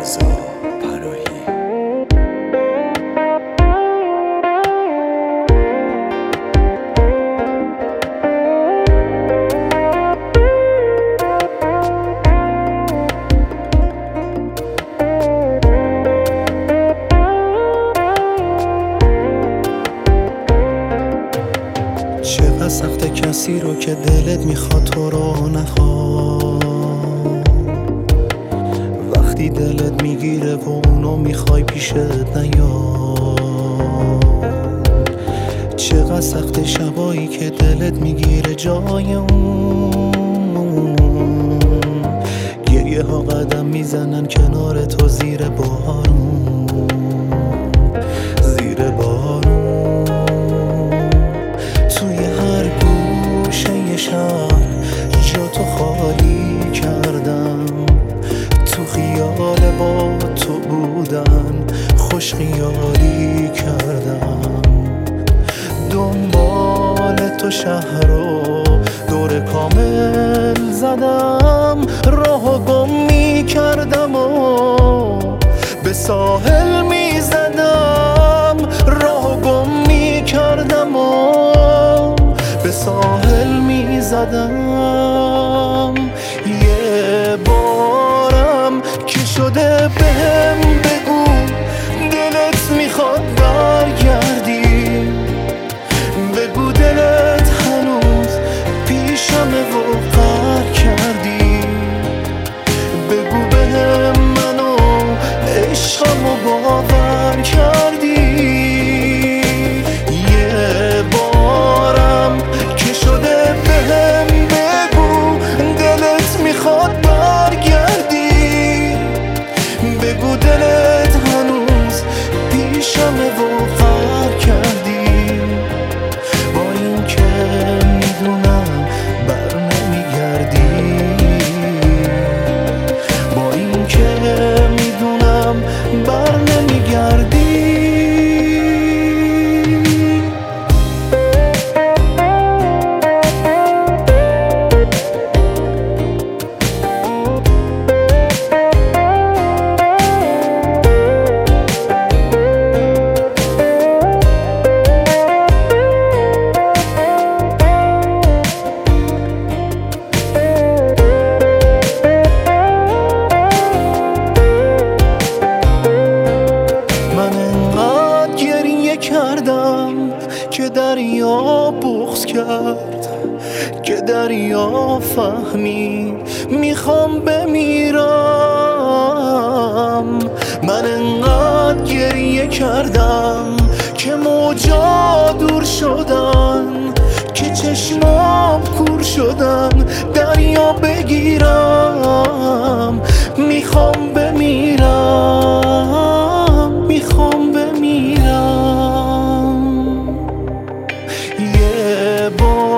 رضا پناهی. چقدر سخت کسی رو که دلت میخواد تو رو نخواد، وقتی دلت میگیره و اونو میخوای پیشت نیاد. چقدر سخت شبایی که دلت میگیره جای اون، گریه ها قدم میزنن کنار تو زیر بارون، زیر بارون. توی هر گوشه شهر جا تو خالی کردم، تو خیال با تو بودن خوش خیالی کردم. دنبال تو شهر رو دور کامل زدم، راهو گم می کردم و به ساحل می زدم، راهو گم می کردم و به ساحل می زدم. یه بارم که شده بهم بگو دلت میخواد برگردی، بگو دلت هنوز پیشمه و قهر کردی، بگو بهم منو عشقمو باور کردی. یه بارم که شده بهم بگو دلت میخواد برگردی، بگو دلت هنوز پیشمه و قهر کردی. با این که میدونم بر نمیگردی، با این که میدونم بر نمیگردی. که دریا بغض کرد، که دریا فهمید میخوام بمیرم. من انقدر گریه کردم که موجا دور شدن، که چشمام کور شدن دریا بگیرم. میخوام بمیرم، میخوام بمیرم. یه بار